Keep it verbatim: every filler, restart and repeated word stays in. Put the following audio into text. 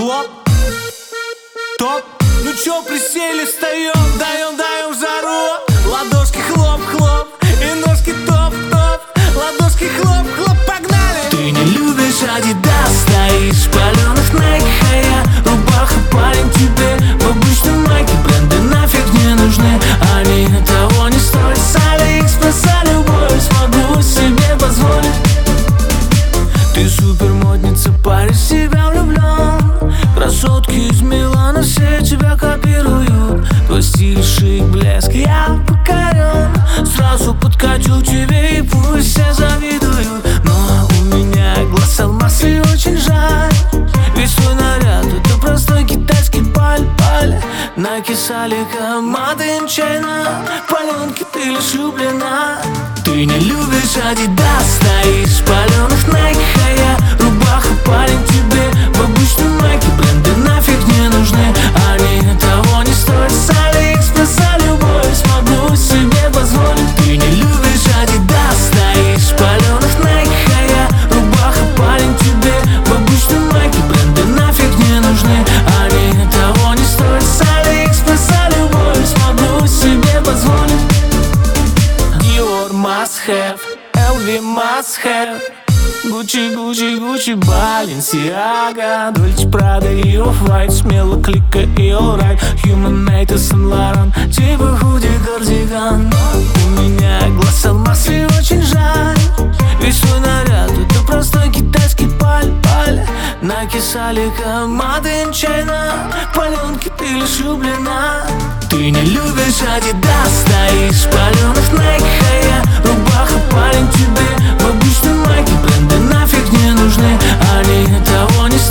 Хлоп, топ. Ну чё присели, встаем, даем, даем жару. Ладошки хлоп-хлоп и ножки топ-топ. Ладошки хлоп-хлоп, погнали. Ты не любишь Адидас, стоишь в паленых Nike, а я рубаха, парень, тебе в обычном майке. Бренды нафиг не нужны, они того не стоят. С Алиэкспресса любовь смогу себе позволить. Ты супермодница, парень, в себя влюблен. Красотки из Милана все тебя копируют. Твой стиль, шик, блеск, я покорен. Сразу подкачу тебе и пусть все завидуют. Но у меня глаз алмаз и очень жаль. Ведь свой наряд это простой китайский паль-паль. Nike с Алика, Made in China. Паленки, ты лишь влюблена. Ты не любишь Адидас, стоишь в паленых Nike, а я рубаха, парень, тебе в обычном майке. Бренды нафиг не нужны, они того не стоят. С Алиэкспресса любовь смогу себе позволить. Ты не любишь Адидас, стоишь в паленых Nike, а я рубаха, парень, тебе в обычном майке. Бренды нафиг не нужны, они того не стоят. С Алиэкспресса любовь смогу себе позволить. Dior must have, эл ви must have, Gucci, Gucci, Gucci, Balenciaga, Dolce, Prada и Off-White, смело кликай и alright. Human Made и Saint Laurent, типа худи кардиган. У меня глаз алмаз и очень жаль. Ведь свой наряд это простой китайский паль-паль. Nike с Алика, Made in China. Паленки, ты лишь влюблена. Ты не любишь Адидас, стоишь в паленых Nike, а я рубаха, парень, тебе в обычном майке. Бренды нафиг не нужны, они того не стоят.